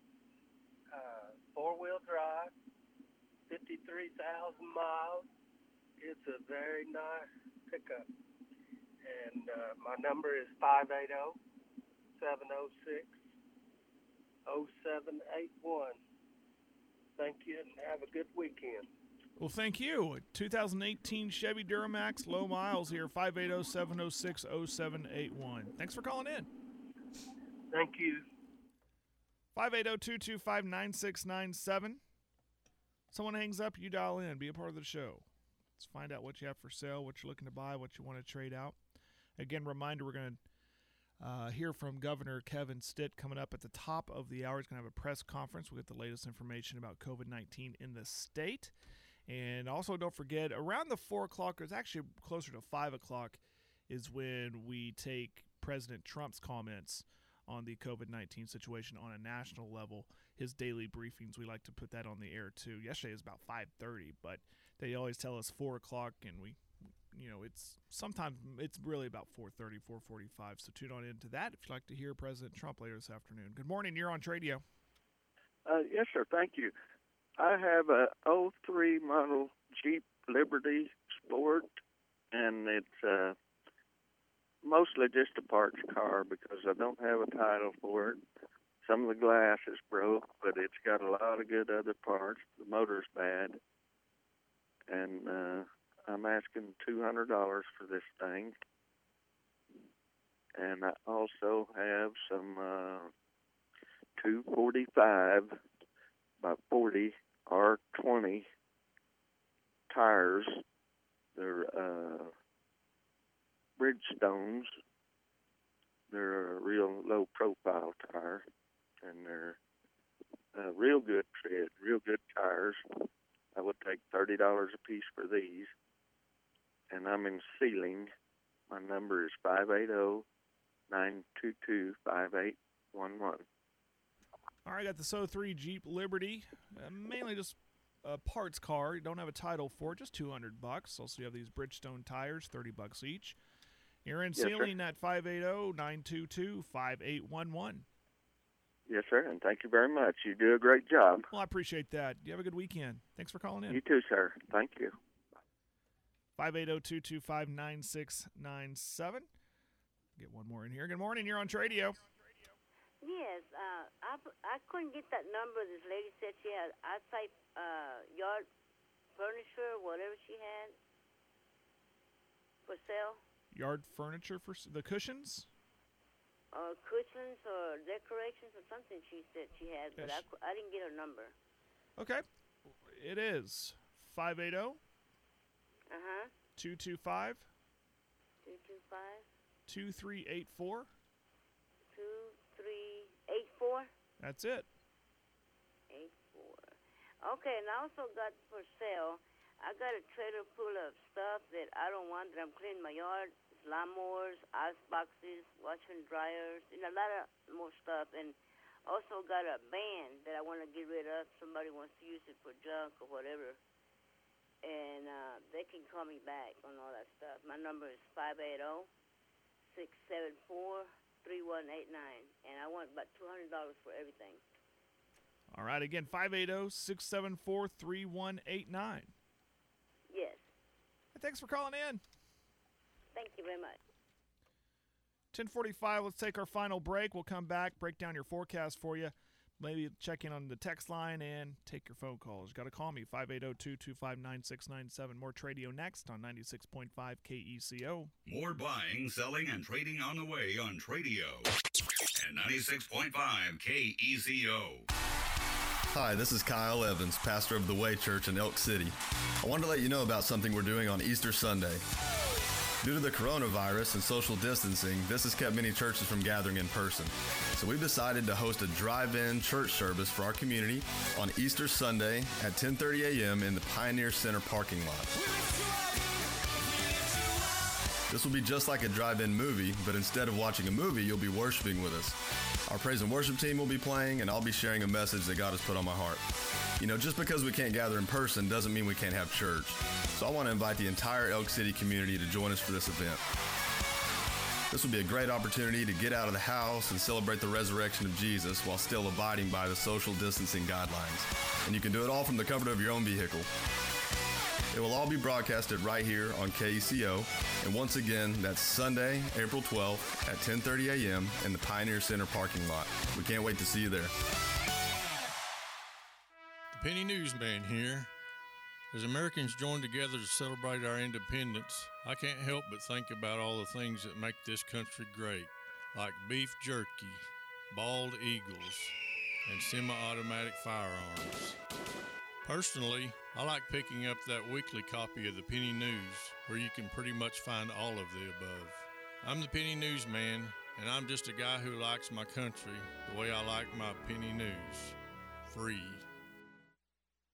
uh, four-wheel drive, fifty-three thousand miles. It's a very nice pickup. And uh, my number is five eight zero, seven zero six, zero seven eight one. Thank you and have a good weekend. Well, thank you. twenty eighteen Chevy Duramax, low miles here, five eight zero, seven zero six, zero seven eight one. Thanks for calling in. Thank you. five eight zero, two two five, nine six nine seven. Someone hangs up, you dial in. Be a part of the show. Let's find out what you have for sale, what you're looking to buy, what you want to trade out. Again, reminder, we're going to uh, hear from Governor Kevin Stitt coming up at the top of the hour. He's going to have a press conference. We'll get the latest information about COVID nineteen in the state. And also don't forget, around the four o'clock, or it's actually closer to five o'clock, is when we take President Trump's comments on the COVID nineteen situation on a national level. His daily briefings, we like to put that on the air too. Yesterday was about five thirty, but they always tell us four o'clock, and we, you know, it's sometimes it's really about four thirty, four forty-five. So tune on into that if you'd like to hear President Trump later this afternoon. Good morning. You're on Tradio. Uh, yes, sir. Thank you. I have a oh three model Jeep Liberty Sport, and it's uh, mostly just a parts car because I don't have a title for it. Some of the glass is broke, but it's got a lot of good other parts. The motor's bad, and uh, I'm asking two hundred dollars for this thing. And I also have some uh, two forty-five by forty R twenty tires. They're uh, Bridgestones. They're a real low-profile tire, and they're uh, real good tread, real good tires. I would take thirty dollars a piece for these. And I'm in Sealing. My number is five eight zero, nine two two, five eight one one. All right, I got the oh three Jeep Liberty, uh, mainly just a parts car. You don't have a title for it, just two hundred bucks. Also, you have these Bridgestone tires, thirty bucks each. You're in Yes, Sealing sir. at five eight zero, nine two two, five eight one one. Yes, sir, and thank you very much. You do a great job. Well, I appreciate that. You have a good weekend. Thanks for calling in. You too, sir. Thank you. five eight zero, two two five, nine six nine seven. Get one more in here. Good morning. You're on Tradio. Yes, uh, I, I couldn't get that number. This lady said she had outside uh, yard furniture, whatever she had, for sale, Yard furniture for s- the cushions? or cushions or decorations or something she said she had, but I, Yes. cou- I didn't get her number. Okay. It is five eight zero, Uh-huh. two two five, two two five, two three eight four. two three eight four. That's it. Eight four. Okay, and I also got for sale. I got a trailer full of stuff that I don't want. That I'm cleaning my yard. It's lawnmowers, ice boxes, washer and dryers, and a lot of more stuff. And also got a van that I want to get rid of. Somebody wants to use it for junk or whatever. And uh, they can call me back on all that stuff. My number is five eight zero, six seven four, three one eight nine. And I want about two hundred dollars for everything. All right. Again, five eight zero, six seven four, three one eight nine. Yes. Thanks for calling in. Thank you very much. ten forty-five, let's take our final break. We'll come back, break down your forecast for you, maybe check in on the text line and take your phone calls. You got to call me, five eight zero, two two five, nine six nine seven. More Tradio next on ninety-six point five K E C O. More buying, selling, and trading on the way on Tradio. And ninety-six point five K E C O. Hi, this is Kyle Evans, pastor of the Way Church in Elk City. I wanted to let you know about something we're doing on Easter Sunday. Due to the coronavirus and social distancing, this has kept many churches from gathering in person. So we've decided to host a drive-in church service for our community on Easter Sunday at ten thirty a.m. in the Pioneer Center parking lot. This will be just like a drive-in movie, but instead of watching a movie, you'll be worshiping with us. Our praise and worship team will be playing, and I'll be sharing a message that God has put on my heart. You know, just because we can't gather in person doesn't mean we can't have church. So I want to invite the entire Elk City community to join us for this event. This will be a great opportunity to get out of the house and celebrate the resurrection of Jesus while still abiding by the social distancing guidelines. And you can do it all from the comfort of your own vehicle. It will all be broadcasted right here on K E C O. And once again, that's Sunday, April twelfth at ten thirty a.m. in the Pioneer Center parking lot. We can't wait to see you there. The Penny Newsman here. As Americans join together to celebrate our independence, I can't help but think about all the things that make this country great, like beef jerky, bald eagles, and semi-automatic firearms. Personally, I like picking up that weekly copy of the Penny News, where you can pretty much find all of the above. I'm the Penny Newsman, and I'm just a guy who likes my country the way I like my Penny News. Free.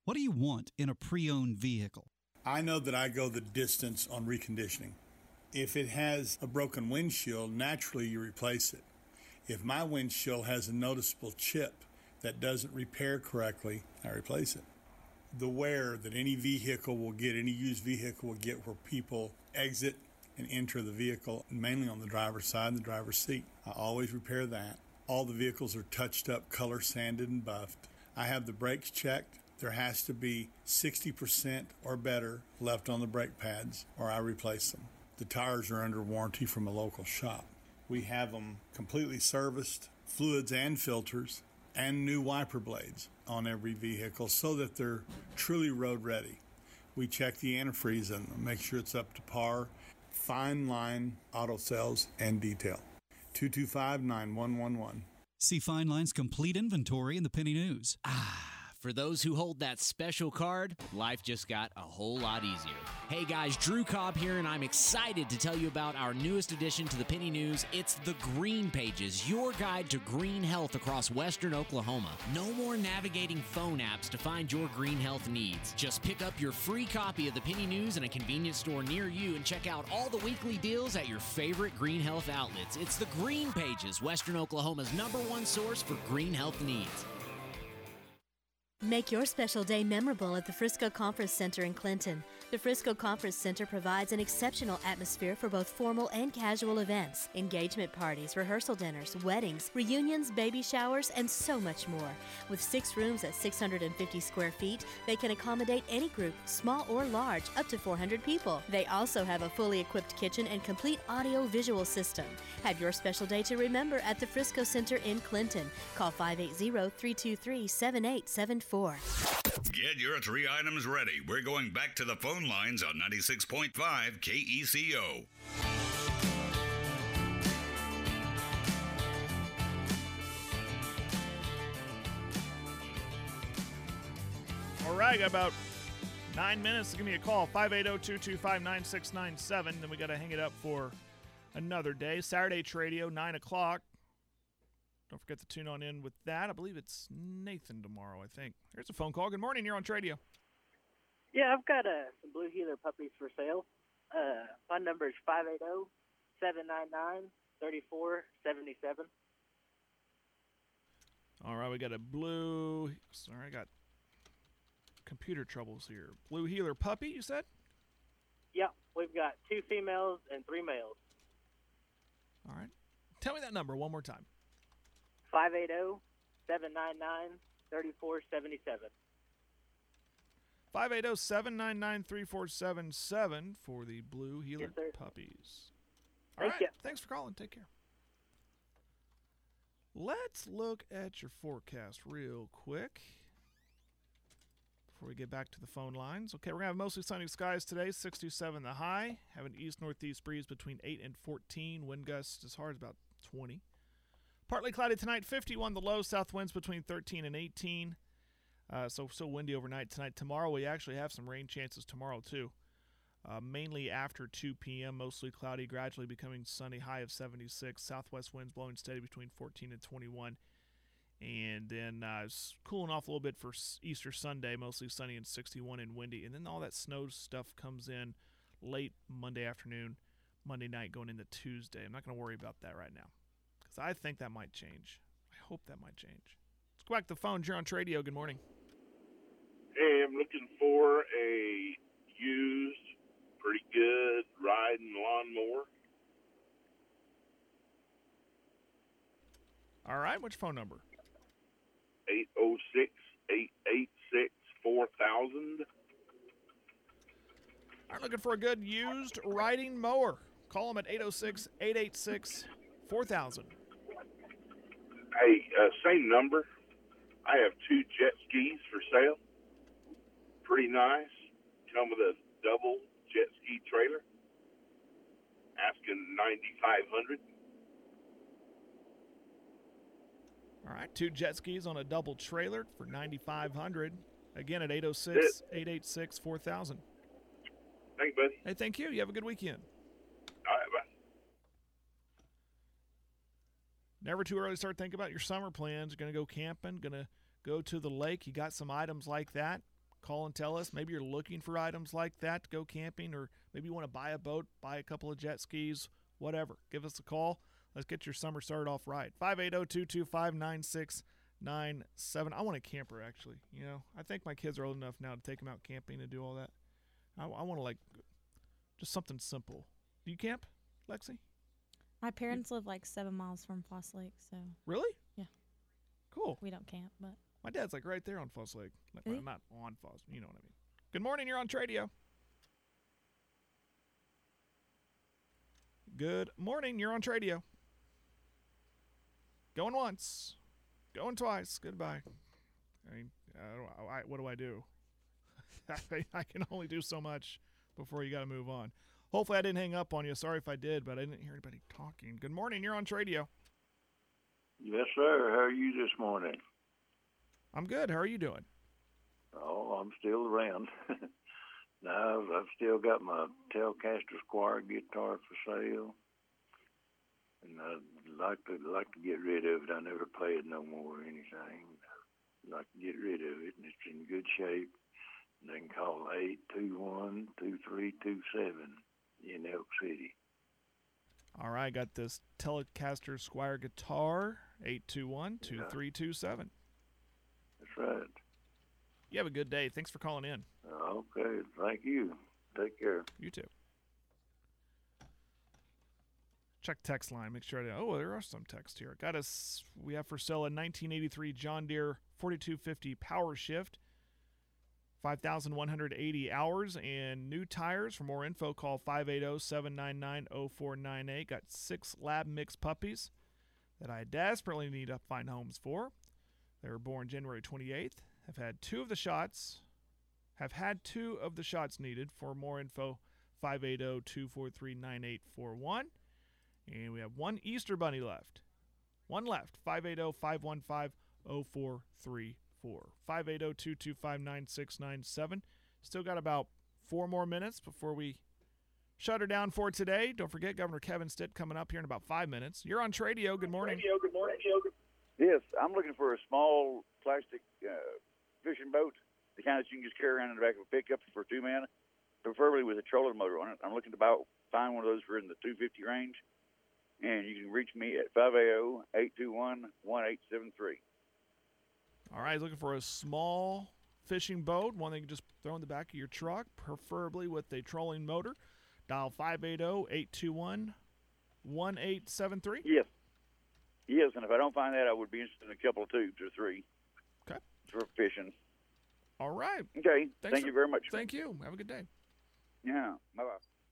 What do you want in a pre-owned vehicle? I know that I go the distance on reconditioning. If it has a broken windshield, naturally you replace it. If my windshield has a noticeable chip that doesn't repair correctly, I replace it. The wear that any vehicle will get, any used vehicle will get where people exit and enter the vehicle, mainly on the driver's side and the driver's seat. I always repair that. All the vehicles are touched up, color sanded and buffed. I have the brakes checked. There has to be sixty percent or better left on the brake pads, or I replace them. The tires are under warranty from a local shop. We have them completely serviced, fluids and filters, and new wiper blades on every vehicle so that they're truly road ready. We check the antifreeze in them, make sure it's up to par. Fine Line Auto Sales and Detail. two two five, nine one one one. See Fine Line's complete inventory in the Penny News. For those who hold that special card, life just got a whole lot easier. Hey guys, Drew Cobb here, and I'm excited to tell you about our newest addition to the Penny News. It's the Green Pages, your guide to green health across western Oklahoma. No more navigating phone apps to find your green health needs. Just pick up your free copy of the Penny News in a convenience store near you and check out all the weekly deals at your favorite green health outlets. It's the Green Pages, western Oklahoma's number one source for green health needs. Make your special day memorable at the Frisco Conference Center in Clinton. The Frisco Conference Center provides an exceptional atmosphere for both formal and casual events, engagement parties, rehearsal dinners, weddings, reunions, baby showers, and so much more. With six rooms at six hundred fifty square feet, they can accommodate any group, small or large, up to four hundred people. They also have a fully equipped kitchen and complete audio-visual system. Have your special day to remember at the Frisco Center in Clinton. Call five eight zero, three two three, seven eight seven four. Get your three items ready. We're going back to the phone lines on ninety-six point five K E C O. All right, got about nine minutes to give me a call. five eight zero, two two five, nine six nine seven. Then we got to hang it up for another day. Saturday Tradio, nine o'clock. Don't forget to tune on in with that. I believe it's Nathan tomorrow, I think. Here's a phone call. Good morning. You're on Tradio. Yeah, I've got uh, some Blue Heeler puppies for sale. Uh, phone number is five eight zero, seven nine nine, three four seven seven. All right, we got a blue. Sorry, I got computer troubles here. Blue Heeler puppy, you said? Yep, we've got two females and three males. All right. Tell me that number one more time. five eight zero, seven nine nine, three four seven seven. five eight zero, seven nine nine, three four seven seven for the Blue Heeler yes, puppies. All Thank right. you. Thanks for calling. Take care. Let's look at your forecast real quick before we get back to the phone lines. Okay, we're going to have mostly sunny skies today, sixty-seven the high. Have an east-northeast breeze between eight and fourteen. Wind gusts as hard as about twenty. Partly cloudy tonight, fifty-one the low. South winds between thirteen and eighteen. Uh, so still windy overnight tonight. Tomorrow we actually have some rain chances tomorrow too. Uh, mainly after two p.m. Mostly cloudy, gradually becoming sunny. High of seventy-six. Southwest winds blowing steady between fourteen and twenty-one. And then uh, it's cooling off a little bit for Easter Sunday. Mostly sunny and sixty-one and windy. And then all that snow stuff comes in late Monday afternoon, Monday night going into Tuesday. I'm not going to worry about that right now, because I think that might change. I hope that might change. Let's go back to the phone. You're on Tradio. Good morning. Hey, I'm looking for a used, pretty good riding lawnmower. All right. Which phone number? eight oh six, eight eight six, four thousand. I'm looking for a good used riding mower. Call them at eight oh six, eight eight six, four thousand. Hey, uh, same number. I have two jet skis for sale. Pretty nice. Come with a double jet ski trailer. Asking ninety-five hundred dollars. All right, two jet skis on a double trailer for ninety-five hundred dollars. Again at eight oh six, eight eight six, four thousand. Thanks, buddy. Hey, thank you. You have a good weekend. All right, bye. Never too early to start thinking about your summer plans. You're going to go camping, going to go to the lake. You got some items like that. call and tell us. Maybe you're looking for items like that to go camping, or maybe you want to buy a boat, buy a couple of jet skis, whatever. Give us a call. Let's get your summer started off right. five eight zero, two two five, nine six nine seven. I want a camper, actually. You know, I think my kids are old enough now to take them out camping and do all that. I, I want to, like, just something simple. Do you camp, Lexi? My parents live like seven miles from Foss Lake, so. Really? Yeah. Cool. We don't camp, but. My dad's like right there on Foss Lake. Like, Is he? well, not on Foss, you know what I mean. Good morning, you're on Tradio. Good morning, you're on Tradio. Going once, going twice, goodbye. I mean, I, I, what do I do? I can only do so much before you got to move on. Hopefully I didn't hang up on you. Sorry if I did, but I didn't hear anybody talking. Good morning, you're on Tradio. Yes, sir. How are you this morning? I'm good. How are you doing? Oh, I'm still around. Now, I've still got my Telecaster Squire guitar for sale, and I'd like to like to get rid of it. I never play it no more or anything. I'd like to get rid of it, and it's in good shape. And they can call eight two one, two three two seven in Elk City. All right, got this Telecaster Squire guitar, eight two one, two three two seven. That's right. You have a good day. Thanks for calling in. Okay, thank you. Take care. You too. Check text line. Make sure I. Oh, there are some text here. Got us. We have for sale a nineteen eighty-three John Deere forty-two fifty Power Shift, five thousand one hundred eighty hours, and new tires. For more info, call five eight zero, seven nine nine, zero four nine eight. Got six lab mix puppies that I desperately need to find homes for. They were born January twenty-eighth. Have had two of the shots. Have had two of the shots needed. For more info, five eight zero, two four three, nine eight four one. And we have one Easter bunny left. One left. five eight zero, five one five, zero four three four. five eight zero, two two five, nine six nine seven. Still got about four more minutes before we shut her down for today. Don't forget Governor Kevin Stitt coming up here in about five minutes. You're on Tradio. Good morning. Radio, good morning. Yes, I'm looking for a small plastic uh, fishing boat, the kind that you can just carry around in the back of a pickup for two men, preferably with a trolling motor on it. I'm looking to buy, find one of those for in the two fifty range, and you can reach me at five eight zero, eight two one, one eight seven three. All right, looking for a small fishing boat, one that you can just throw in the back of your truck, preferably with a trolling motor. Dial five eight zero, eight two one, one eight seven three. Yes. Yes, and if I don't find that, I would be interested in a couple of tubes or three. Okay. For fishing. All right. Okay. Thanks Thank for- you very much. Thank you. Have a good day. Yeah. Bye-bye.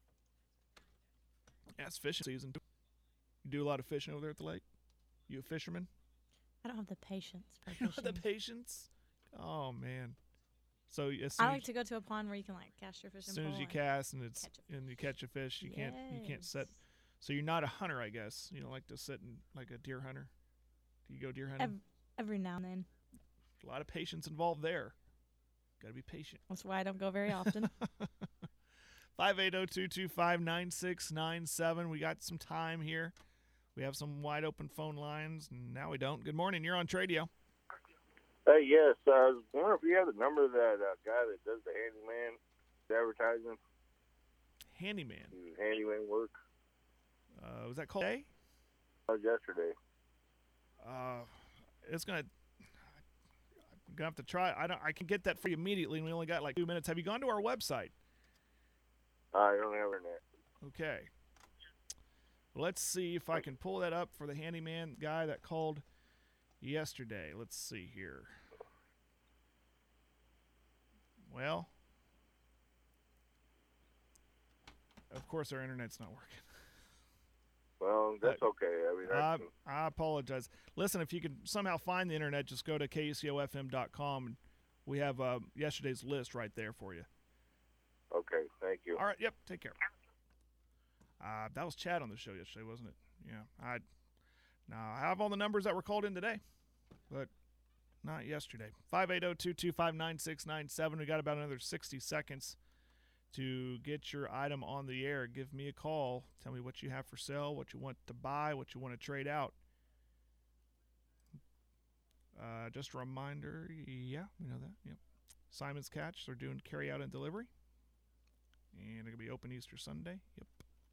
Yeah, it's fishing season. You do a lot of fishing over there at the lake? You a fisherman? I don't have the patience for You don't fishing. have the patience? Oh, man. So as soon I as, like to go to a pond where you can like cast your fishing as, soon as pole you and cast and it's catch and you catch a fish, you can't you can't Yes. set. So you're not a hunter, I guess. You don't like to sit and like a deer hunter. Do you go deer hunting? Ev- every now and then. A lot of patience involved there. Got to be patient. That's why I don't go very often. five eight zero, two two five, nine six nine seven. We got some time here. We have some wide open phone lines, and now we don't. Good morning. You're on Tradio. Hey, yes. Uh, I was wondering if you have the number of that uh, guy that does the handyman advertising. Handyman. Handyman work. Uh, was that called today? Uh, yesterday. Uh, it's gonna. I'm gonna have to try. I don't. I can get that for you immediately, and we only got like two minutes. Have you gone to our website? I don't have internet. Okay. Let's see if I can pull that up for the handyman guy that called yesterday. Let's see here. Well, of course our internet's not working. Well, that's okay. I mean, I, that's, I apologize. Listen, if you can somehow find the internet, just go to K C O F M dot com, and we have uh, yesterday's list right there for you. okay. Thank you. All right. Yep. Take care. Uh, that was Chad on the show yesterday, wasn't it? Yeah. I now I have all the numbers that were called in today, but not yesterday. five eight zero, two two five, nine six nine seven. We got about another sixty seconds to get your item on the air. Give me a call. Tell me what you have for sale, what you want to buy, what you want to trade out. Uh, just a reminder. Yeah, we know that. Yep. Simon's Catch. They're doing carry out and delivery. And they're going to be open Easter Sunday. Yep.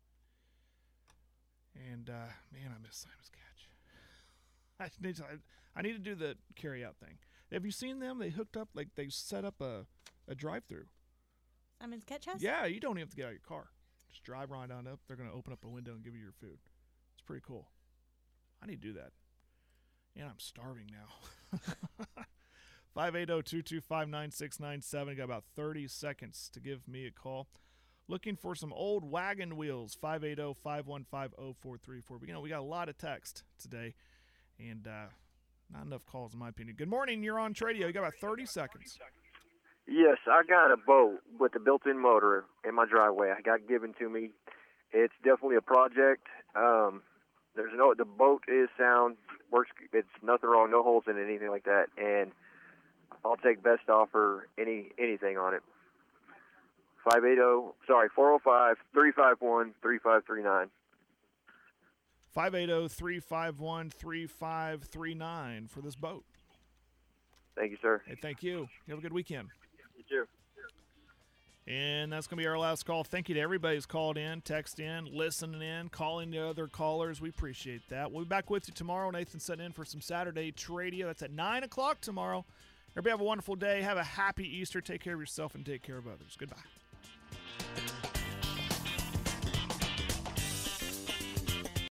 And, uh, man, I miss Simon's Catch. I need to, I, I need to do the carry out thing. Have you seen them? They hooked up, like, they set up a, a drive-through. Simon's Catch House? Yeah, you don't even have to get out of your car. Just drive right on up. They're going to open up a window and give you your food. It's pretty cool. I need to do that. And I'm starving now. five eight zero, two two five, nine six nine seven. Got about thirty seconds to give me a call. Looking for some old wagon wheels. five eight zero, five one five, zero four three four. But, you know, we got a lot of text today. And uh, not enough calls, in my opinion. Good morning. You're on Tradio. You got about thirty seconds. Yes, I got a boat with a built-in motor in my driveway. I got given to me. It's definitely a project. Um, there's no the boat is sound, works. It's nothing wrong, no holes in it, anything like that. And I'll take best offer, any anything on it. five eight zero, sorry, four zero five, three five one, three five three nine. five eight zero, three five one, three five three nine for this boat. Thank you, sir. Hey, thank you. You have a good weekend. You too. And that's going to be our last call. Thank you to everybody who's called in, text in, listening in, calling the other callers. We appreciate that. We'll be back with you tomorrow. Nathan's setting in for some Saturday Tradio. That's at nine o'clock tomorrow. Everybody have a wonderful day. Have a happy Easter. Take care of yourself and take care of others. Goodbye.